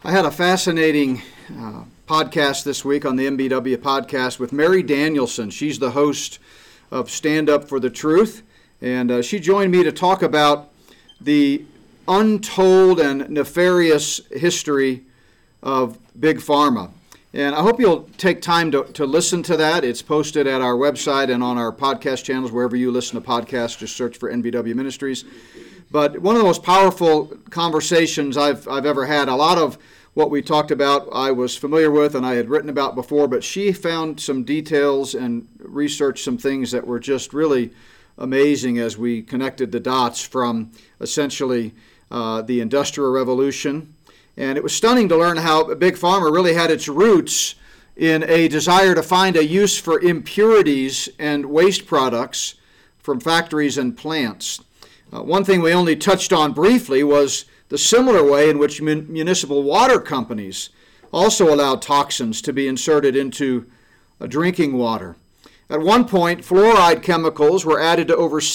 I had a fascinating podcast this week on the MBW podcast with Mary Danielson. She's the host of Stand Up for the Truth, and she joined me to talk about the untold and nefarious history of Big Pharma. And I hope you'll take time to listen to that. It's posted at our website and on our podcast channels. Wherever you listen to podcasts, just search for NBW Ministries. But one of the most powerful conversations I've ever had. A lot of what we talked about I was familiar with and I had written about before, but she found some details and researched some things that were just really amazing as we connected the dots from essentially the Industrial Revolution. And it was stunning to learn how Big Pharma really had its roots in a desire to find a use for impurities and waste products from factories and plants. One thing we only touched on briefly was the similar way in which municipal water companies also allowed toxins to be inserted into drinking water. At one point, fluoride chemicals were added to over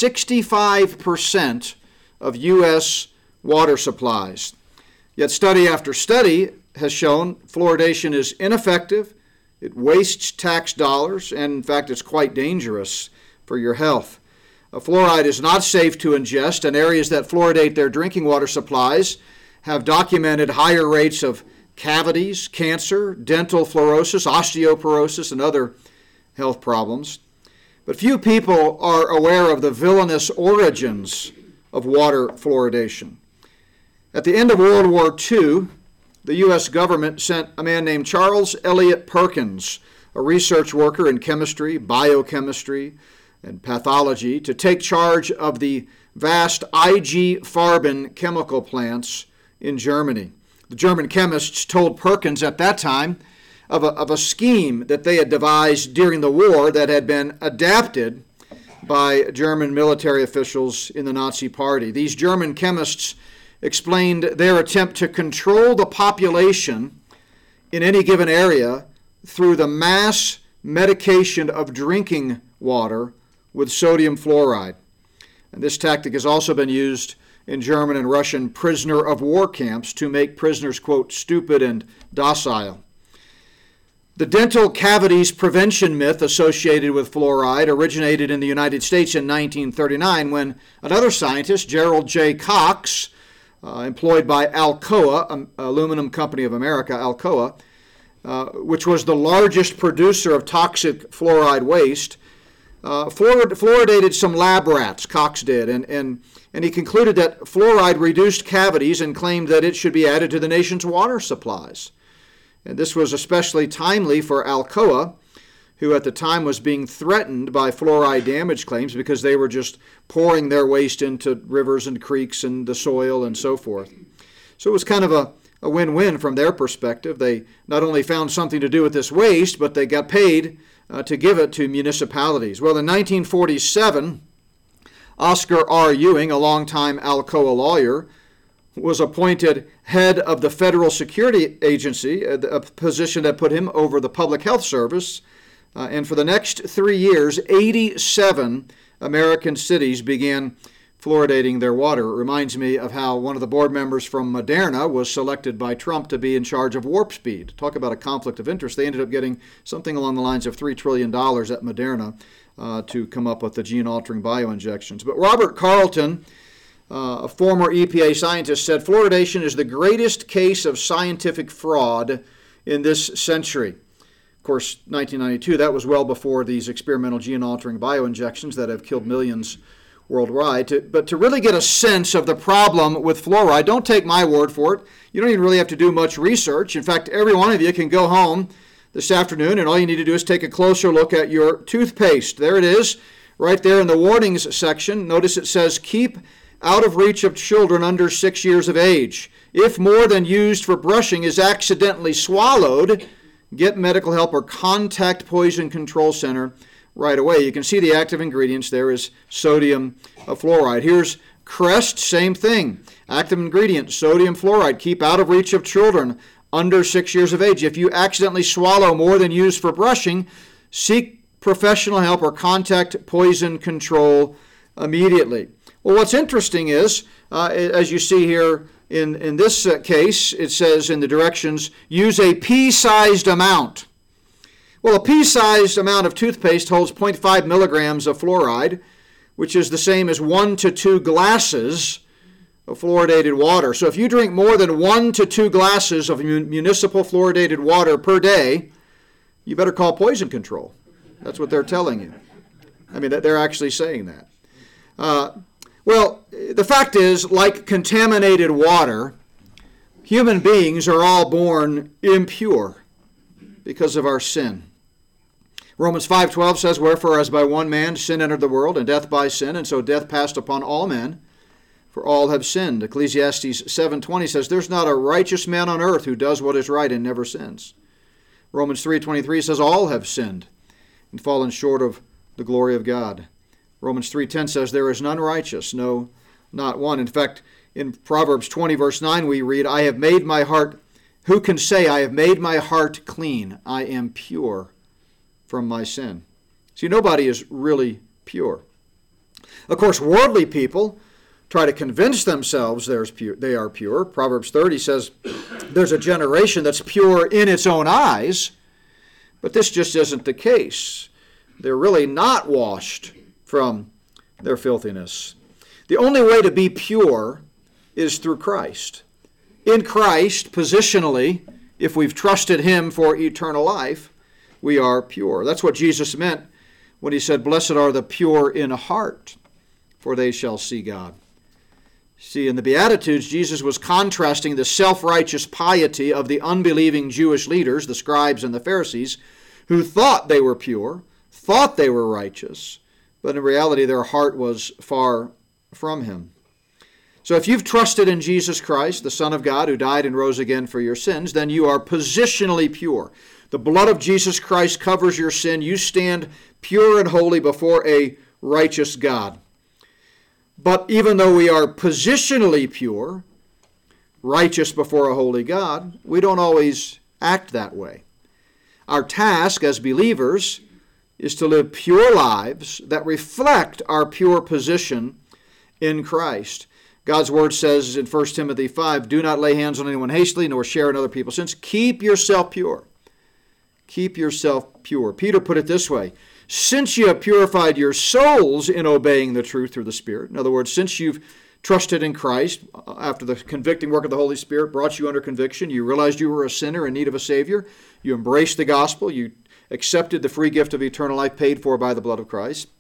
65% of U.S. water supplies. Yet study after study has shown fluoridation is ineffective, it wastes tax dollars, and in fact it's quite dangerous for your health. Fluoride is not safe to ingest, and areas that fluoridate their drinking water supplies have documented higher rates of cavities, cancer, dental fluorosis, osteoporosis, and other health problems. But few people are aware of the villainous origins of water fluoridation. At the end of World War II, the U.S. government sent a man named Charles Eliot Perkins, a research worker in chemistry, biochemistry, and pathology, to take charge of the vast IG Farben chemical plants in Germany. The German chemists told Perkins at that time of a scheme that they had devised during the war that had been adapted by German military officials in the Nazi Party. These German chemists explained their attempt to control the population in any given area through the mass medication of drinking water with sodium fluoride. And this tactic has also been used in German and Russian prisoner of war camps to make prisoners, quote, stupid and docile. The dental cavities prevention myth associated with fluoride originated in the United States in 1939 when another scientist, Gerald J. Cox, employed by Alcoa, aluminum company of America, Alcoa, which was the largest producer of toxic fluoride waste, fluoridated some lab rats, Cox did, and he concluded that fluoride reduced cavities and claimed that it should be added to the nation's water supplies. And this was especially timely for Alcoa, who at the time was being threatened by fluoride damage claims because they were just pouring their waste into rivers and creeks and the soil and so forth. So it was kind of a win-win from their perspective. They not only found something to do with this waste, but they got paid to give it to municipalities. Well, in 1947, Oscar R. Ewing, a longtime Alcoa lawyer, was appointed head of the Federal Security Agency, a position that put him over the Public Health Service. And for the next 3 years, 87 American cities began fluoridating their water. It reminds me of how one of the board members from Moderna was selected by Trump to be in charge of Warp Speed. Talk about a conflict of interest. They ended up getting something along the lines of $3 trillion at Moderna to come up with the gene-altering bioinjections. But Robert Carlton, a former EPA scientist, said fluoridation is the greatest case of scientific fraud in this century. Of course, 1992, that was well before these experimental gene-altering bioinjections that have killed millions worldwide. But to really get a sense of the problem with fluoride, don't take my word for it. You don't even really have to do much research. In fact, every one of you can go home this afternoon, and all you need to do is take a closer look at your toothpaste. There it is, right there in the warnings section. Notice it says, keep out of reach of children under 6 years of age. If more than used for brushing is accidentally swallowed, get medical help or contact Poison Control Center right away. You can see the active ingredients there is sodium fluoride. Here's Crest, same thing. Active ingredient, sodium fluoride. Keep out of reach of children under 6 years of age. If you accidentally swallow more than used for brushing, seek professional help or contact Poison Control immediately. Well, what's interesting is, as you see here, In this case, it says in the directions, use a pea-sized amount. Well, a pea-sized amount of toothpaste holds 0.5 milligrams of fluoride, which is the same as 1 to 2 glasses of fluoridated water. So if you drink more than 1 to 2 glasses of municipal fluoridated water per day, you better call poison control. That's what they're telling you. I mean, they're actually saying that. Well, the fact is, like contaminated water, human beings are all born impure because of our sin. Romans 5:12 says, wherefore as by one man sin entered the world, and death by sin, and so death passed upon all men, for all have sinned. Ecclesiastes 7:20 says, there's not a righteous man on earth who does what is right and never sins. Romans 3:23 says, all have sinned and fallen short of the glory of God. Romans 3:10 says, there is none righteous, no, not one. In fact, in Proverbs 20, verse 9, we read, I have made my heart, who can say, I have made my heart clean, I am pure from my sin. See, nobody is really pure. Of course, worldly people try to convince themselves they are pure. Proverbs 30 says, there's a generation that's pure in its own eyes, but this just isn't the case. They're really not washed from their filthiness. The only way to be pure is through Christ. In Christ, positionally, if we've trusted him for eternal life, we are pure. That's what Jesus meant when he said, blessed are the pure in heart, for they shall see God. See, in the Beatitudes, Jesus was contrasting the self-righteous piety of the unbelieving Jewish leaders, the scribes and the Pharisees, who thought they were pure, thought they were righteous, but in reality their heart was far from him. So if you've trusted in Jesus Christ, the Son of God, who died and rose again for your sins, then you are positionally pure. The blood of Jesus Christ covers your sin. You stand pure and holy before a righteous God. But even though we are positionally pure, righteous before a holy God, we don't always act that way. Our task as believers is to live pure lives that reflect our pure position in Christ. God's word says in 1 Timothy 5, do not lay hands on anyone hastily, nor share in other people's sins. Keep yourself pure. Keep yourself pure. Peter put it this way, since you have purified your souls in obeying the truth through the Spirit. In other words, since you've trusted in Christ, after the convicting work of the Holy Spirit brought you under conviction, you realized you were a sinner in need of a Savior, you embraced the gospel, you accepted the free gift of eternal life paid for by the blood of Christ.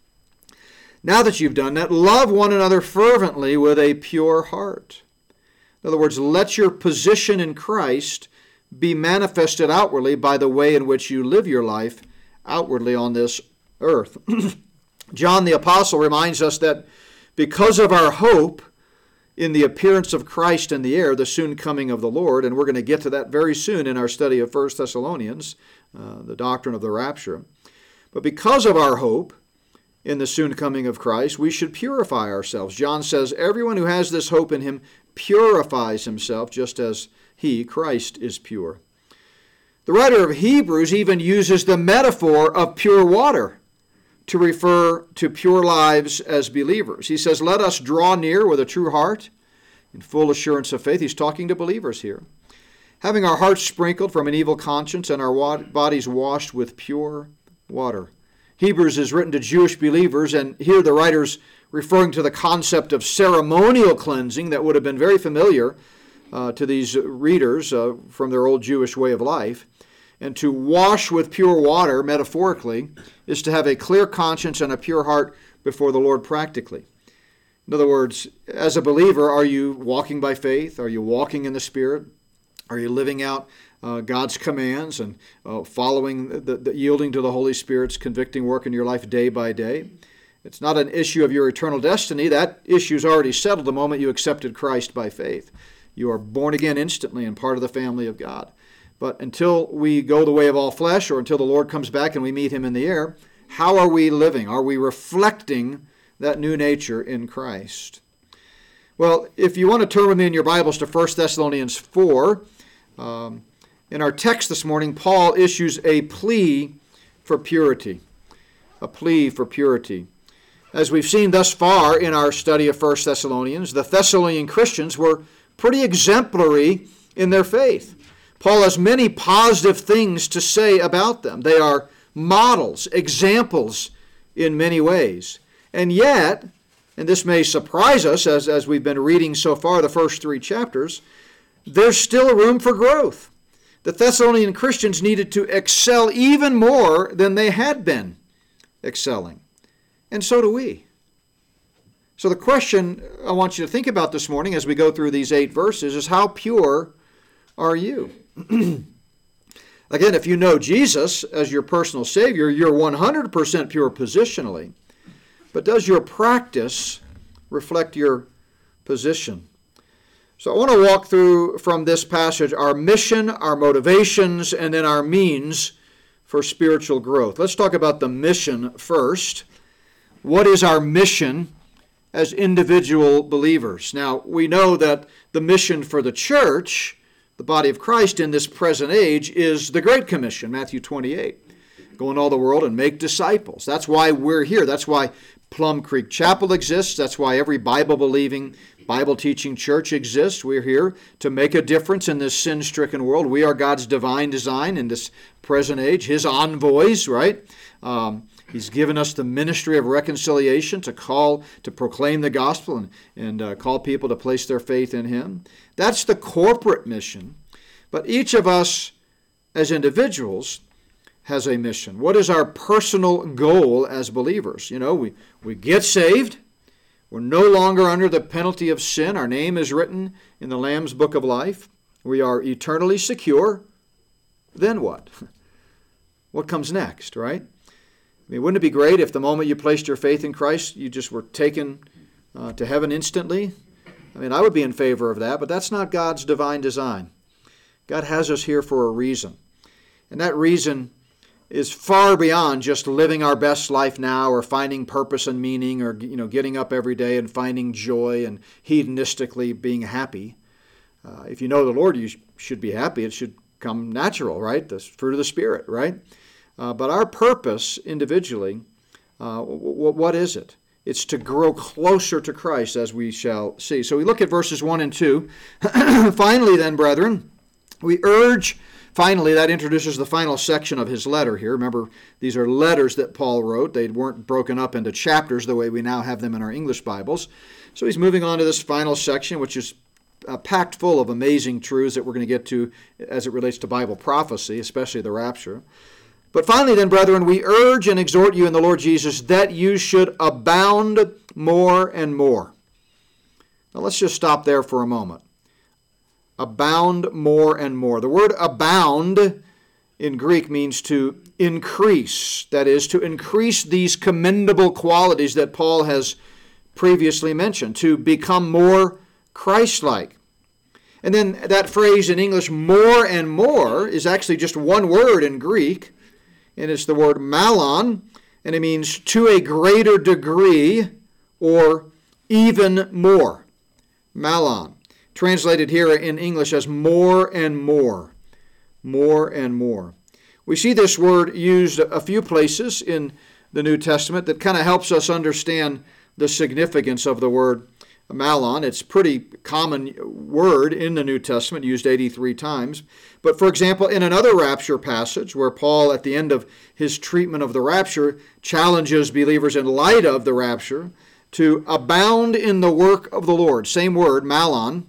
Now that you've done that, love one another fervently with a pure heart. In other words, let your position in Christ be manifested outwardly by the way in which you live your life outwardly on this earth. John the Apostle reminds us that because of our hope in the appearance of Christ in the air, the soon coming of the Lord, and we're going to get to that very soon in our study of 1 Thessalonians, the doctrine of the rapture. But because of our hope in the soon coming of Christ, we should purify ourselves. John says, everyone who has this hope in him purifies himself just as he, Christ, is pure. The writer of Hebrews even uses the metaphor of pure water to refer to pure lives as believers. He says, let us draw near with a true heart in full assurance of faith. He's talking to believers here. Having our hearts sprinkled from an evil conscience and our bodies washed with pure water. Hebrews is written to Jewish believers, and here the writer's referring to the concept of ceremonial cleansing that would have been very familiar to these readers from their old Jewish way of life. And to wash with pure water, metaphorically, is to have a clear conscience and a pure heart before the Lord practically. In other words, as a believer, are you walking by faith? Are you walking in the Spirit? Are you living out God's commands and following, the yielding to the Holy Spirit's convicting work in your life day by day? It's not an issue of your eternal destiny. That issue is already settled the moment you accepted Christ by faith. You are born again instantly and part of the family of God. But until we go the way of all flesh, or until the Lord comes back and we meet him in the air, how are we living? Are we reflecting that new nature in Christ? Well, if you want to turn with me in your Bibles to 1 Thessalonians 4, in our text this morning, Paul issues a plea for purity. A plea for purity. As we've seen thus far in our study of 1 Thessalonians, the Thessalonian Christians were pretty exemplary in their faith. Paul has many positive things to say about them. They are models, examples in many ways. And yet, and this may surprise us as we've been reading so far the first 3 chapters, there's still room for growth. The Thessalonian Christians needed to excel even more than they had been excelling. And so do we. So the question I want you to think about this morning as we go through these 8 verses is, how pure are you? Again, if you know Jesus as your personal Savior, you're 100% pure positionally. But does your practice reflect your position? So I want to walk through from this passage our mission, our motivations, and then our means for spiritual growth. Let's talk about the mission first. What is our mission as individual believers? Now, we know that the mission for the church, the body of Christ in this present age, is the Great Commission, Matthew 28. Go into all the world and make disciples. That's why we're here. That's why Plum Creek Chapel exists. That's why every Bible-believing, Bible-teaching church exists. We're here to make a difference in this sin-stricken world. We are God's divine design in this present age, His envoys, right? He's given us the ministry of reconciliation to proclaim the gospel and call people to place their faith in Him. That's the corporate mission. But each of us as individuals has a mission. What is our personal goal as believers? You know, we get saved. We're no longer under the penalty of sin. Our name is written in the Lamb's Book of Life. We are eternally secure. Then what? What comes next, right? I mean, wouldn't it be great if the moment you placed your faith in Christ, you just were taken to heaven instantly? I mean, I would be in favor of that, but that's not God's divine design. God has us here for a reason. And that reason is far beyond just living our best life now or finding purpose and meaning or getting up every day and finding joy and hedonistically being happy. If you know the Lord, you should be happy. It should come natural, right? The fruit of the Spirit, right? But our purpose individually, what is it? It's to grow closer to Christ, as we shall see. So we look at verses 1 and 2. Finally then, brethren, we urge... Finally, that introduces the final section of his letter here. Remember, these are letters that Paul wrote. They weren't broken up into chapters the way we now have them in our English Bibles. So he's moving on to this final section, which is packed full of amazing truths that we're going to get to as it relates to Bible prophecy, especially the rapture. But finally then, brethren, we urge and exhort you in the Lord Jesus that you should abound more and more. Now let's just stop there for a moment. Abound more and more. The word abound in Greek means to increase. That is, to increase these commendable qualities that Paul has previously mentioned, to become more Christ-like. And then that phrase in English, more and more, is actually just one word in Greek, and it's the word malon, and it means to a greater degree or even more. Malon. Translated here in English as more and more. More and more. We see this word used a few places in the New Testament that kind of helps us understand the significance of the word malon. It's a pretty common word in the New Testament, used 83 times. But for example, in another rapture passage where Paul, at the end of his treatment of the rapture, challenges believers in light of the rapture to abound in the work of the Lord. Same word, malon.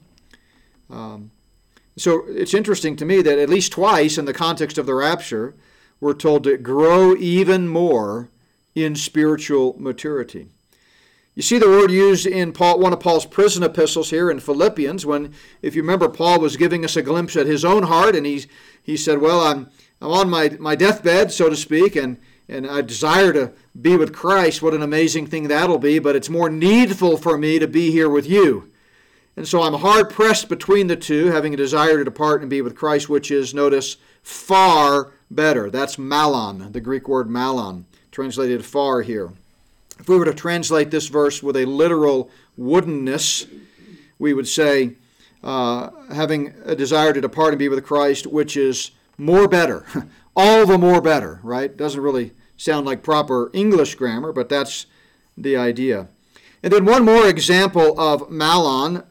So it's interesting to me that at least twice in the context of the rapture, we're told to grow even more in spiritual maturity. You see the word used in one of Paul's prison epistles here in Philippians when, if you remember, Paul was giving us a glimpse at his own heart, and he said, well, I'm on my deathbed, so to speak, and I desire to be with Christ. What an amazing thing that'll be, but it's more needful for me to be here with you. And so I'm hard-pressed between the two, having a desire to depart and be with Christ, which is, notice, far better. That's malon, the Greek word malon, translated far here. If we were to translate this verse with a literal woodenness, we would say, having a desire to depart and be with Christ, which is more better, all the more better, right? Doesn't really sound like proper English grammar, but that's the idea. And then one more example of malon,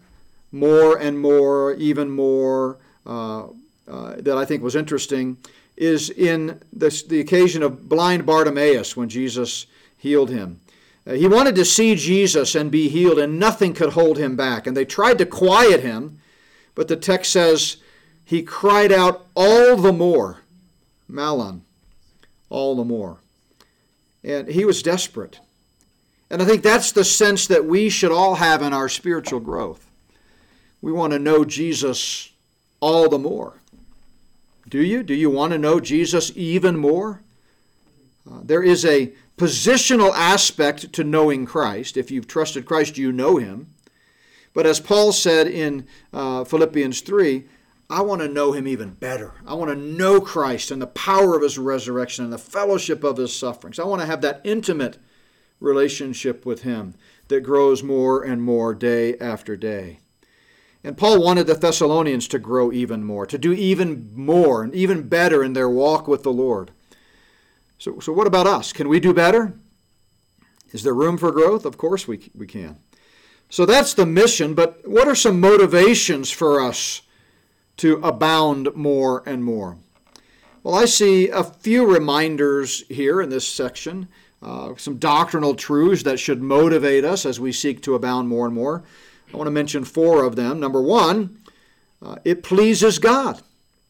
more and more, even more, that I think was interesting, is in the occasion of blind Bartimaeus when Jesus healed him. He wanted to see Jesus and be healed, and nothing could hold him back. And they tried to quiet him, but the text says he cried out all the more, Malon, all the more. And he was desperate. And I think that's the sense that we should all have in our spiritual growth. We want to know Jesus all the more. Do you? Do you want to know Jesus even more? There is a positional aspect to knowing Christ. If you've trusted Christ, you know him. But as Paul said in Philippians 3, I want to know him even better. I want to know Christ and the power of his resurrection and the fellowship of his sufferings. I want to have that intimate relationship with him that grows more and more day after day. And Paul wanted the Thessalonians to grow even more, to do even more and even better in their walk with the Lord. So what about us? Can we do better? Is there room for growth? Of course we can. So that's the mission, but what are some motivations for us to abound more and more? Well, I see a few reminders here in this section, some doctrinal truths that should motivate us as we seek to abound more and more. I want to mention 4 of them. Number 1, it pleases God.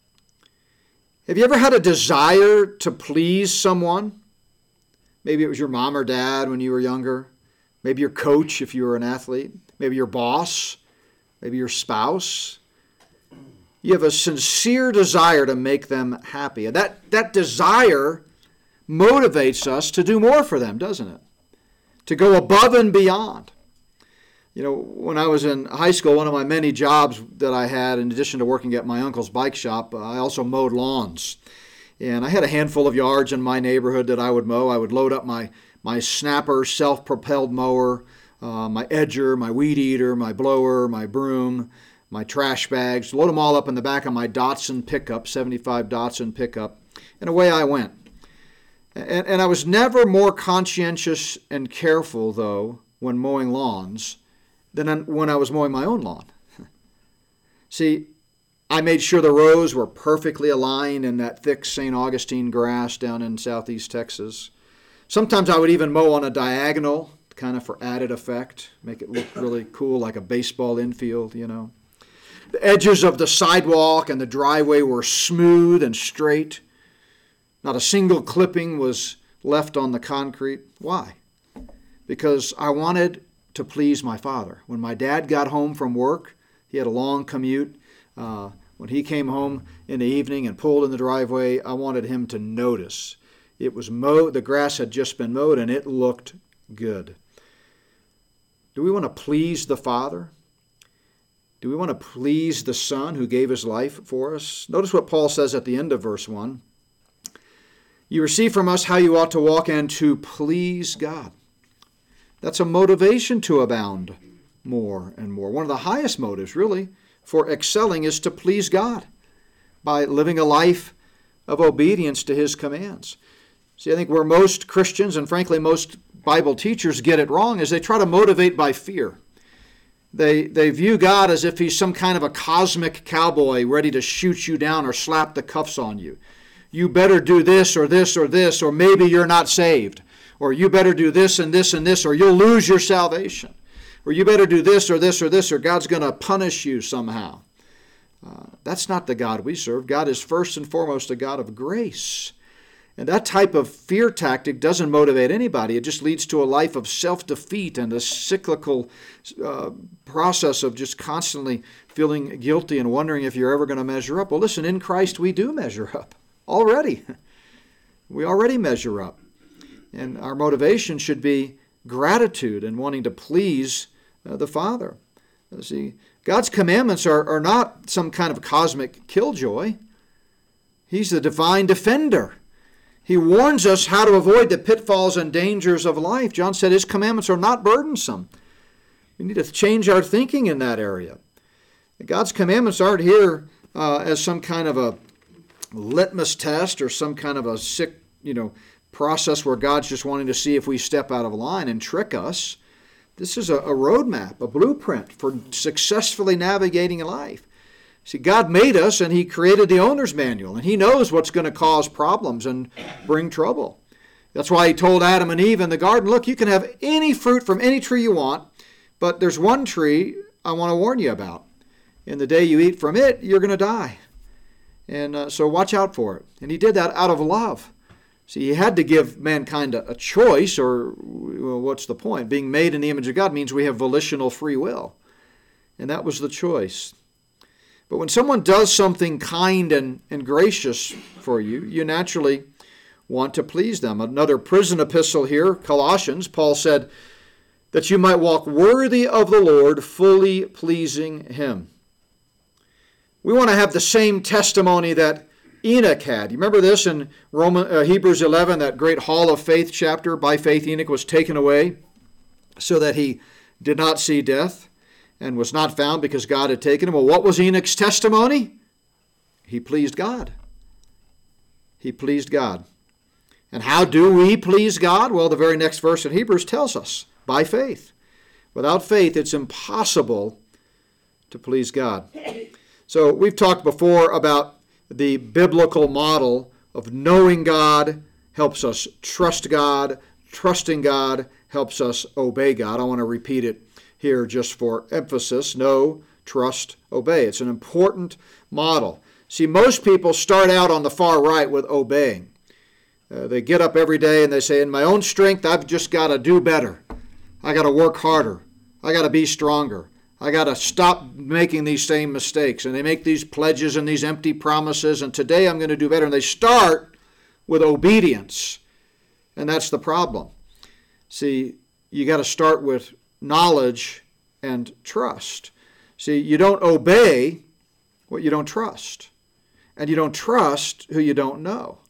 Have you ever had a desire to please someone? Maybe it was your mom or dad when you were younger. Maybe your coach if you were an athlete. Maybe your boss. Maybe your spouse. You have a sincere desire to make them happy. And that desire motivates us to do more for them, doesn't it? To go above and beyond. You know, when I was in high school, one of my many jobs that I had, in addition to working at my uncle's bike shop, I also mowed lawns. And I had a handful of yards in my neighborhood that I would mow. I would load up my snapper, self-propelled mower, my edger, my weed eater, my blower, my broom, my trash bags, load them all up in the back of my Datsun pickup, 75 Datsun pickup, and away I went. And I was never more conscientious and careful, though, when mowing lawns than when I was mowing my own lawn. See, I made sure the rows were perfectly aligned in that thick St. Augustine grass down in southeast Texas. Sometimes I would even mow on a diagonal, kind of for added effect, make it look really cool, like a baseball infield, you know. The edges of the sidewalk and the driveway were smooth and straight. Not a single clipping was left on the concrete. Why? Because I wanted to please my father. When my dad got home from work, he had a long commute. When he came home in the evening and pulled in the driveway, I wanted him to notice. It was mowed, the grass had just been mowed, and it looked good. Do we want to please the Father? Do we want to please the Son who gave his life for us? Notice what Paul says at the end of verse 1. You receive from us how you ought to walk and to please God. That's a motivation to abound more and more. One of the highest motives, really, for excelling is to please God by living a life of obedience to his commands. See, I think where most Christians and frankly most Bible teachers get it wrong is they try to motivate by fear. They view God as if he's some kind of a cosmic cowboy ready to shoot you down or slap the cuffs on you. You better do this or this or this, or maybe you're not saved. Or you better do this and this and this, or you'll lose your salvation. Or you better do this or this or this, or God's going to punish you somehow. That's not the God we serve. God is first and foremost a God of grace. And that type of fear tactic doesn't motivate anybody. It just leads to a life of self-defeat and a cyclical process of just constantly feeling guilty and wondering if you're ever going to measure up. Well, listen, in Christ we do measure up already. We already measure up. And our motivation should be gratitude and wanting to please the Father. See, God's commandments are not some kind of cosmic killjoy. He's the divine defender. He warns us how to avoid the pitfalls and dangers of life. John said his commandments are not burdensome. We need to change our thinking in that area. God's commandments aren't here as some kind of a litmus test or some kind of a sick, process where God's just wanting to see if we step out of line and trick us. This is a roadmap, a blueprint for successfully navigating life. See, God made us and He created the owner's manual, and He knows what's going to cause problems and bring trouble. That's why He told Adam and Eve in the garden, look, you can have any fruit from any tree you want, but there's one tree I want to warn you about. In the day you eat from it, you're going to die. And so watch out for it. And He did that out of love. See, He had to give mankind a choice, or well, what's the point? Being made in the image of God means we have volitional free will. And that was the choice. But when someone does something kind and gracious for you, you naturally want to please them. Another prison epistle here, Colossians, Paul said, that you might walk worthy of the Lord, fully pleasing Him. We want to have the same testimony that Enoch had. You remember this in Hebrews 11, that great hall of faith chapter? By faith Enoch was taken away so that he did not see death and was not found because God had taken him. Well, what was Enoch's testimony? He pleased God. He pleased God. And how do we please God? Well, the very next verse in Hebrews tells us, by faith. Without faith, it's impossible to please God. So we've talked before about the biblical model of knowing God helps us trust God, trusting God helps us obey God. I want to repeat it here just for emphasis. Know, trust, obey. It's an important model. See, most people start out on the far right with obeying. They get up every day and they say, in my own strength, I've just got to do better. I got to work harder. I got to be stronger. I got to stop making these same mistakes. And they make these pledges and these empty promises, and today I'm going to do better. And they start with obedience. And that's the problem. See, you got to start with knowledge and trust. See, you don't obey what you don't trust. And you don't trust who you don't know.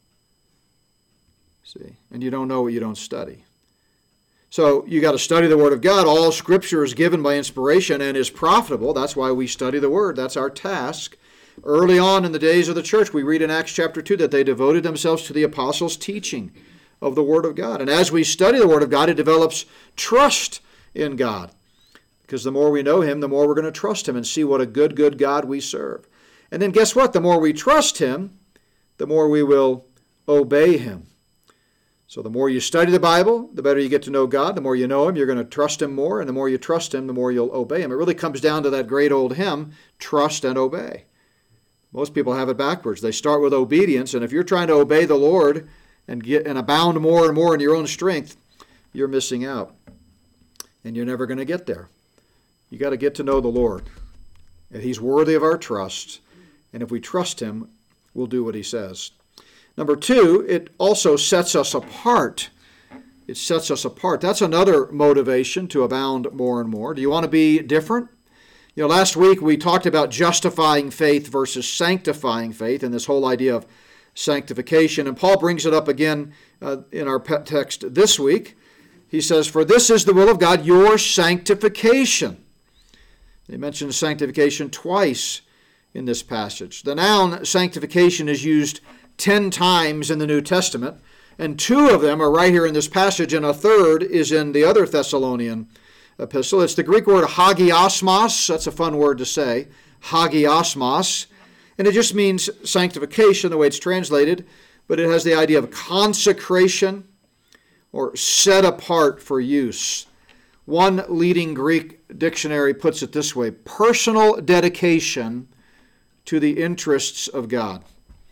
See, and you don't know what you don't study. So you got to study the Word of God. All Scripture is given by inspiration and is profitable. That's why we study the Word. That's our task. Early on in the days of the church, we read in Acts chapter 2 that they devoted themselves to the apostles' teaching of the Word of God. And as we study the Word of God, it develops trust in God. Because the more we know Him, the more we're going to trust Him and see what a good, good God we serve. And then guess what? The more we trust Him, the more we will obey Him. So the more you study the Bible, the better you get to know God. The more you know Him, you're going to trust Him more. And the more you trust Him, the more you'll obey Him. It really comes down to that great old hymn, trust and obey. Most people have it backwards. They start with obedience, and if you're trying to obey the Lord and abound more and more in your own strength, you're missing out. And you're never going to get there. You got to get to know the Lord. And He's worthy of our trust. And if we trust Him, we'll do what He says. Number two, it also sets us apart. It sets us apart. That's another motivation to abound more and more. Do you want to be different? You know, last week we talked about justifying faith versus sanctifying faith and this whole idea of sanctification. And Paul brings it up again in our text this week. He says, for this is the will of God, your sanctification. He mentions sanctification twice in this passage. The noun sanctification is used 10 times in the New Testament, and 2 of them are right here in this passage, and a third is in the other Thessalonian epistle. It's the Greek word hagiosmos. That's a fun word to say, hagiosmos. And it just means sanctification, the way it's translated, but it has the idea of consecration or set apart for use. One leading Greek dictionary puts it this way, personal dedication to the interests of God.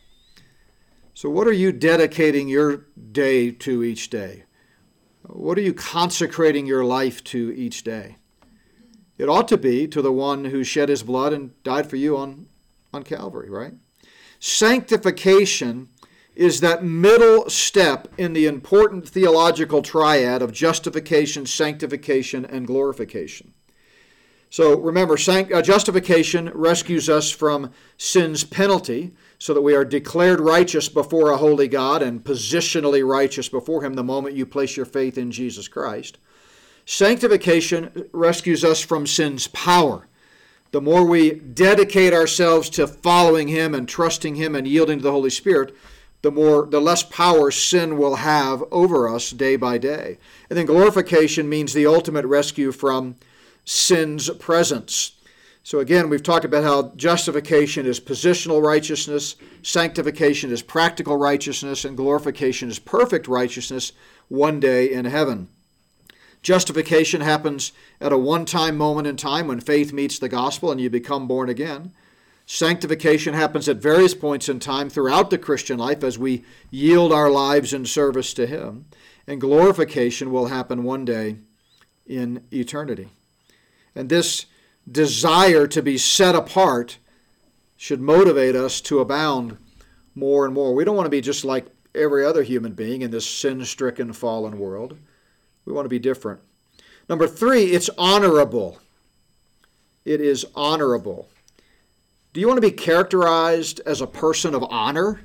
So what are you dedicating your day to each day? What are you consecrating your life to each day? It ought to be to the one who shed His blood and died for you on Calvary, right? Sanctification is that middle step in the important theological triad of justification, sanctification, and glorification. So remember, justification rescues us from sin's penalty so that we are declared righteous before a holy God and positionally righteous before Him the moment you place your faith in Jesus Christ. Sanctification rescues us from sin's power. The more we dedicate ourselves to following Him and trusting Him and yielding to the Holy Spirit, the less power sin will have over us day by day. And then glorification means the ultimate rescue from sin's presence. So again, we've talked about how justification is positional righteousness, sanctification is practical righteousness, and glorification is perfect righteousness one day in heaven. Justification happens at a one-time moment in time when faith meets the gospel and you become born again. Sanctification happens at various points in time throughout the Christian life as we yield our lives in service to Him. And glorification will happen one day in eternity. And this desire to be set apart should motivate us to abound more and more. We don't want to be just like every other human being in this sin-stricken, fallen world. We want to be different. Number 3, it's honorable. It is honorable. Do you want to be characterized as a person of honor?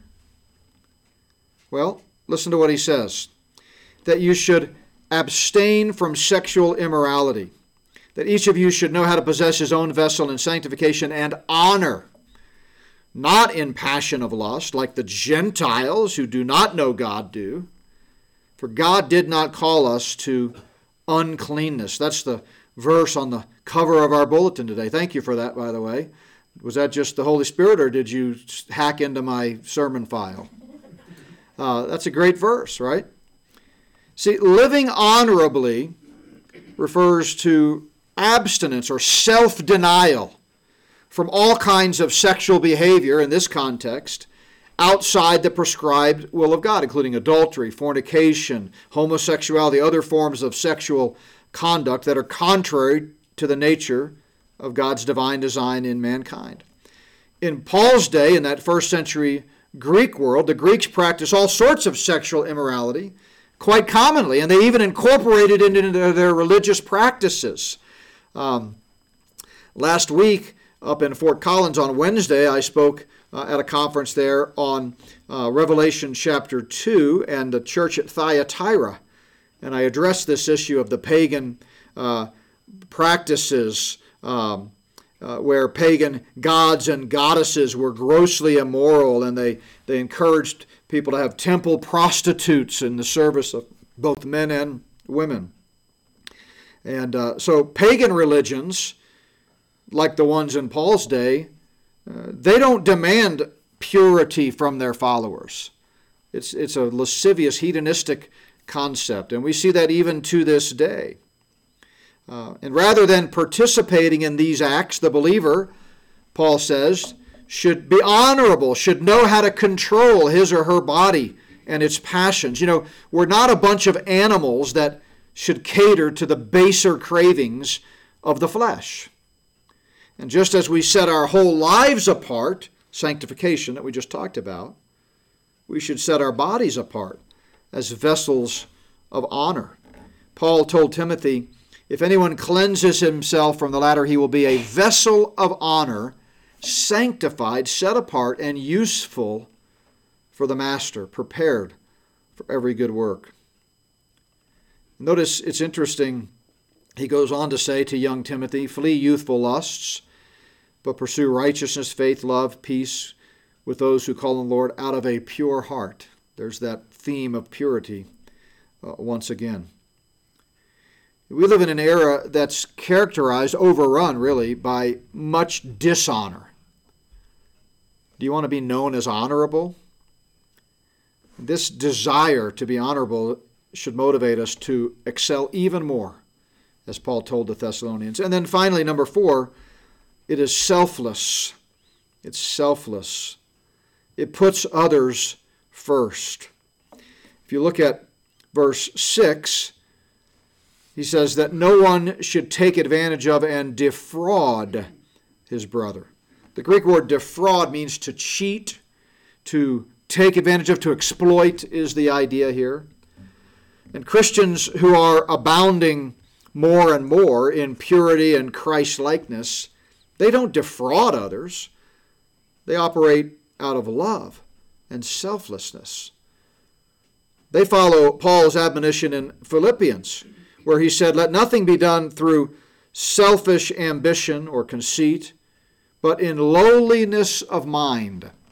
Well, listen to what he says. That you should abstain from sexual immorality. That each of you should know how to possess his own vessel in sanctification and honor, not in passion of lust, like the Gentiles who do not know God do. For God did not call us to uncleanness. That's the verse on the cover of our bulletin today. Thank you for that, by the way. Was that just the Holy Spirit, or did you hack into my sermon file? That's a great verse, right? See, living honorably refers to abstinence or self-denial from all kinds of sexual behavior in this context outside the prescribed will of God, including adultery, fornication, homosexuality, other forms of sexual conduct that are contrary to the nature of God's divine design in mankind. In Paul's day, in that first century Greek world, the Greeks practiced all sorts of sexual immorality quite commonly, and they even incorporated it into their religious practices. Last week, up in Fort Collins on Wednesday, I spoke at a conference there on Revelation chapter 2 and the church at Thyatira. And I addressed this issue of the pagan practices where pagan gods and goddesses were grossly immoral, and they encouraged people to have temple prostitutes in the service of both men and women. And so pagan religions, like the ones in Paul's day, they don't demand purity from their followers. It's a lascivious, hedonistic concept, and we see that even to this day. And rather than participating in these acts, the believer, Paul says, should be honorable, should know how to control his or her body and its passions. You know, we're not a bunch of animals that should cater to the baser cravings of the flesh. And just as we set our whole lives apart, sanctification that we just talked about, we should set our bodies apart as vessels of honor. Paul told Timothy, if anyone cleanses himself from the latter, he will be a vessel of honor, sanctified, set apart, and useful for the master, prepared for every good work. Notice it's interesting, he goes on to say to young Timothy, flee youthful lusts, but pursue righteousness, faith, love, peace with those who call on the Lord out of a pure heart. There's that theme of purity once again. We live in an era that's characterized, overrun really, by much dishonor. Do you want to be known as honorable? This desire to be honorable should motivate us to excel even more, as Paul told the Thessalonians. And then finally, number 4, it is selfless. It's selfless. It puts others first. If you look at verse 6, he says that no one should take advantage of and defraud his brother. The Greek word defraud means to cheat, to take advantage of, to exploit is the idea here. And Christians who are abounding more and more in purity and Christ-likeness, they don't defraud others. They operate out of love and selflessness. They follow Paul's admonition in Philippians, where he said, let nothing be done through selfish ambition or conceit, but in lowliness of mind.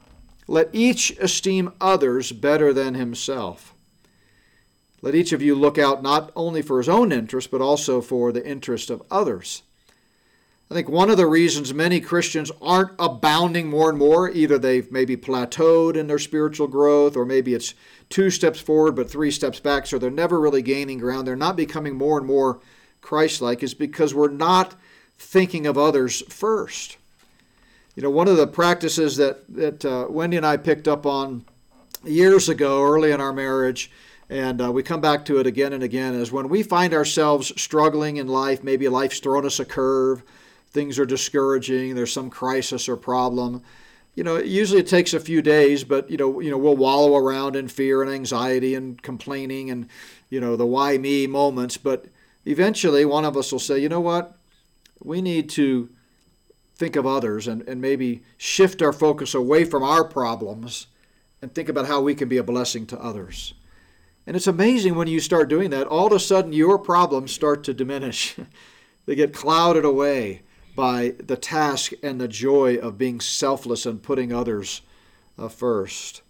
let each esteem others better than himself. Let each of you look out not only for his own interest, but also for the interest of others. I think one of the reasons many Christians aren't abounding more and more, either they've maybe plateaued in their spiritual growth, or maybe it's 2 steps forward but 3 steps back, so they're never really gaining ground. They're not becoming more and more Christ-like, is because we're not thinking of others first. You know, one of the practices that Wendy and I picked up on years ago, early in our marriage, and we come back to it again and again, is when we find ourselves struggling in life, maybe life's thrown us a curve, things are discouraging, there's some crisis or problem. You know, usually it takes a few days, but you know, we'll wallow around in fear and anxiety and complaining and, the why me moments. But eventually one of us will say, you know what? We need to think of others and maybe shift our focus away from our problems and think about how we can be a blessing to others. And it's amazing when you start doing that, all of a sudden your problems start to diminish. They get clouded away by the task and the joy of being selfless and putting others first.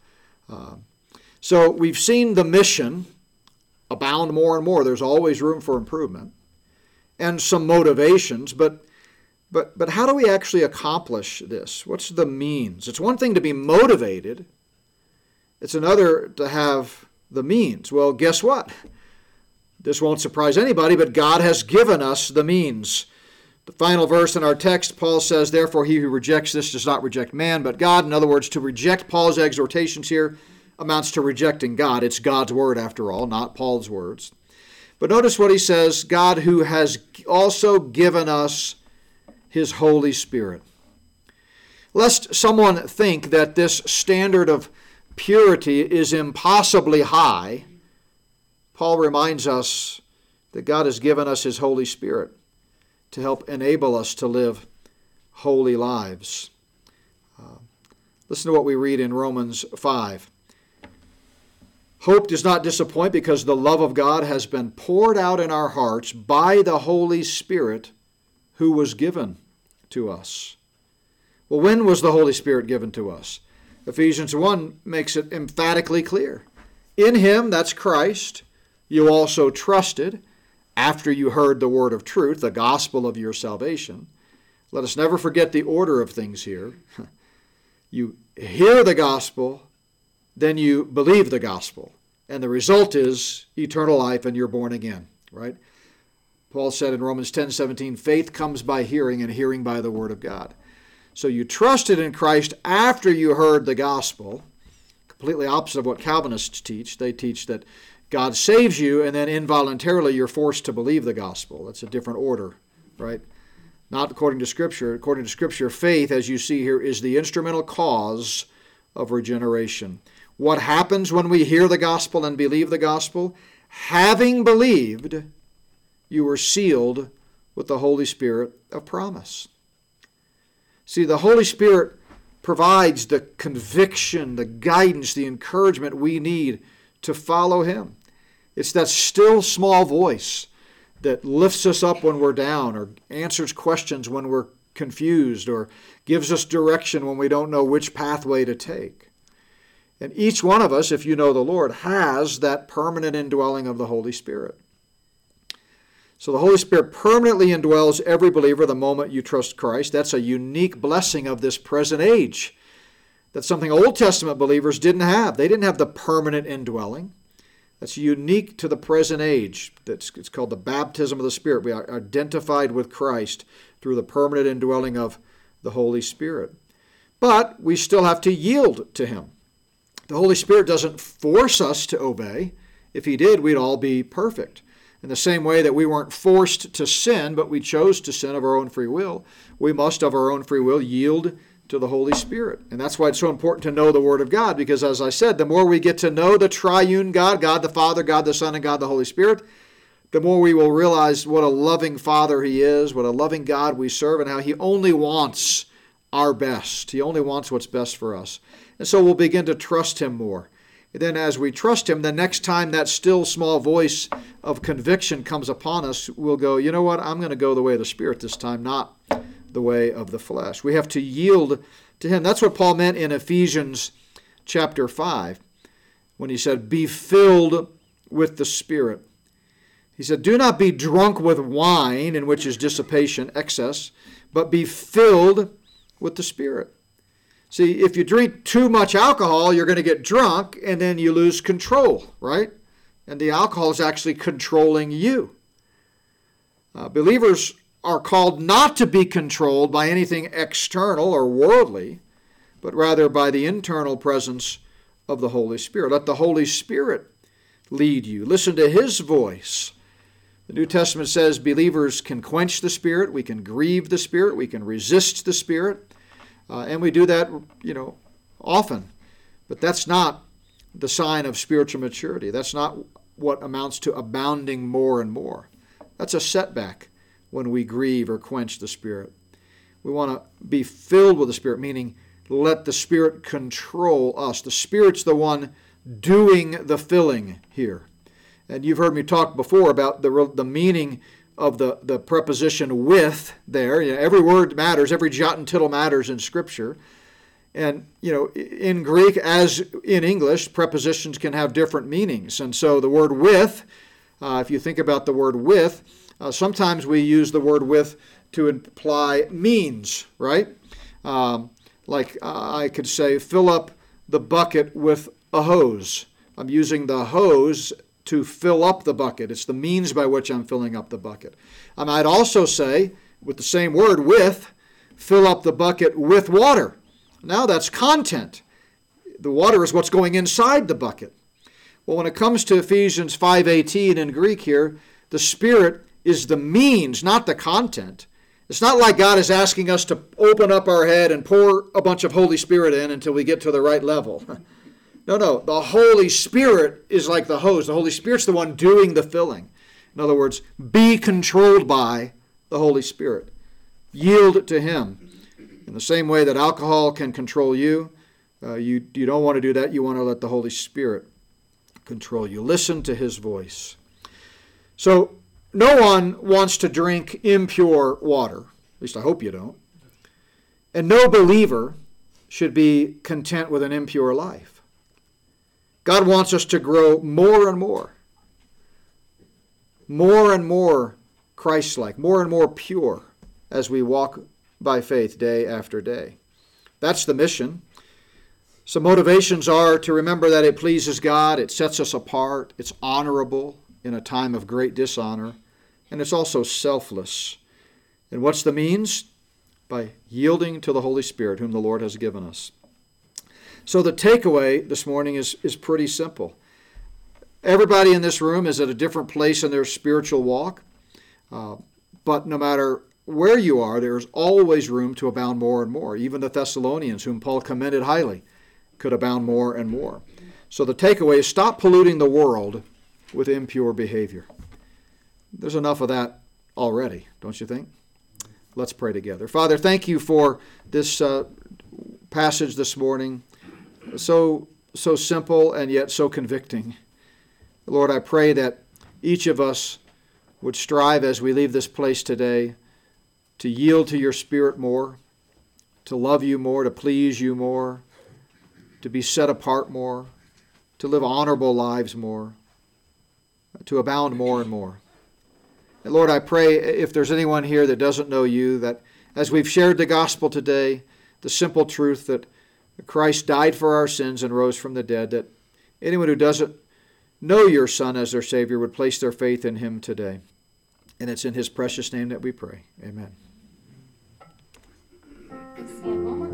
So we've seen the mission abound more and more. There's always room for improvement and some motivations, but how do we actually accomplish this? What's the means? It's one thing to be motivated. It's another to have the means. Well, guess what? This won't surprise anybody, but God has given us the means. The final verse in our text, Paul says, therefore he who rejects this does not reject man, but God. In other words, to reject Paul's exhortations here amounts to rejecting God. It's God's word, after all, not Paul's words. But notice what he says, God who has also given us his Holy Spirit. Lest someone think that this standard of purity is impossibly high, Paul reminds us that God has given us his Holy Spirit to help enable us to live holy lives. Listen to what we read in Romans 5. Hope does not disappoint because the love of God has been poured out in our hearts by the Holy Spirit who was given to us. Well, when was the Holy Spirit given to us? Ephesians 1 makes it emphatically clear. In him, that's Christ, you also trusted after you heard the word of truth, the gospel of your salvation. Let us never forget the order of things here. You hear the gospel, then you believe the gospel. And the result is eternal life and you're born again, right? Paul said in Romans 10:17, faith comes by hearing and hearing by the word of God. So you trusted in Christ after you heard the gospel, completely opposite of what Calvinists teach. They teach that God saves you and then involuntarily you're forced to believe the gospel. That's a different order, right? Not according to Scripture. According to Scripture, faith, as you see here, is the instrumental cause of regeneration. What happens when we hear the gospel and believe the gospel? Having believed, you were sealed with the Holy Spirit of promise. See, the Holy Spirit provides the conviction, the guidance, the encouragement we need to follow him. It's that still small voice that lifts us up when we're down or answers questions when we're confused or gives us direction when we don't know which pathway to take. And each one of us, if you know the Lord, has that permanent indwelling of the Holy Spirit. So the Holy Spirit permanently indwells every believer the moment you trust Christ. That's a unique blessing of this present age. That's something Old Testament believers didn't have. They didn't have the permanent indwelling. That's unique to the present age. It's called the baptism of the Spirit. We are identified with Christ through the permanent indwelling of the Holy Spirit. But we still have to yield to him. The Holy Spirit doesn't force us to obey. If he did, we'd all be perfect. In the same way that we weren't forced to sin, but we chose to sin of our own free will, we must of our own free will yield to the Holy Spirit. And that's why it's so important to know the Word of God, because as I said, the more we get to know the triune God, God the Father, God the Son, and God the Holy Spirit, the more we will realize what a loving Father he is, what a loving God we serve, and how he only wants our best. He only wants what's best for us. And so we'll begin to trust him more. And then as we trust him, the next time that still small voice of conviction comes upon us, we'll go, you know what, I'm going to go the way of the Spirit this time, not the way of the flesh. We have to yield to him. That's what Paul meant in Ephesians chapter 5 when he said, be filled with the Spirit. He said, do not be drunk with wine, in which is dissipation, excess, but be filled with the Spirit. See, if you drink too much alcohol, you're going to get drunk, and then you lose control, right? And the alcohol is actually controlling you. Believers are called not to be controlled by anything external or worldly, but rather by the internal presence of the Holy Spirit. Let the Holy Spirit lead you. Listen to His voice. The New Testament says believers can quench the Spirit, we can grieve the Spirit, we can resist the Spirit, and we do that, often. But that's not the sign of spiritual maturity. That's not what amounts to abounding more and more. That's a setback when we grieve or quench the Spirit. We want to be filled with the Spirit, meaning let the Spirit control us. The Spirit's the one doing the filling here. And you've heard me talk before about the meaning of the preposition with there. Every word matters, every jot and tittle matters in Scripture. And, in Greek, as in English, prepositions can have different meanings. And so the word with, if you think about the word with, sometimes we use the word with to imply means, right? I could say, fill up the bucket with a hose. I'm using the hose to fill up the bucket. It's the means by which I'm filling up the bucket. I might also say, with the same word, with, fill up the bucket with water. Now that's content. The water is what's going inside the bucket. Well, when it comes to Ephesians 5:18 in Greek here, the Spirit is the means, not the content. It's not like God is asking us to open up our head and pour a bunch of Holy Spirit in until we get to the right level. No. The Holy Spirit is like the hose. The Holy Spirit's the one doing the filling. In other words, be controlled by the Holy Spirit. Yield to Him. In the same way that alcohol can control you, you don't want to do that. You want to let the Holy Spirit control you. Listen to His voice. So, no one wants to drink impure water. At least I hope you don't. And no believer should be content with an impure life. God wants us to grow more and more Christ-like, more and more pure as we walk by faith day after day. That's the mission. Some motivations are to remember that it pleases God, it sets us apart, it's honorable in a time of great dishonor, and it's also selfless. And what's the means? By yielding to the Holy Spirit, whom the Lord has given us. So the takeaway this morning is pretty simple. Everybody in this room is at a different place in their spiritual walk, but no matter where you are, there's always room to abound more and more. Even the Thessalonians, whom Paul commended highly, could abound more and more. So the takeaway is stop polluting the world with impure behavior. There's enough of that already, don't you think? Let's pray together. Father, thank you for this passage this morning. So simple and yet so convicting. Lord, I pray that each of us would strive as we leave this place today to yield to your Spirit more, to love you more, to please you more, to be set apart more, to live honorable lives more, to abound more and more. And Lord, I pray if there's anyone here that doesn't know you, that as we've shared the gospel today, the simple truth that Christ died for our sins and rose from the dead, that anyone who doesn't know your Son as their Savior would place their faith in him today. And it's in his precious name that we pray. Amen.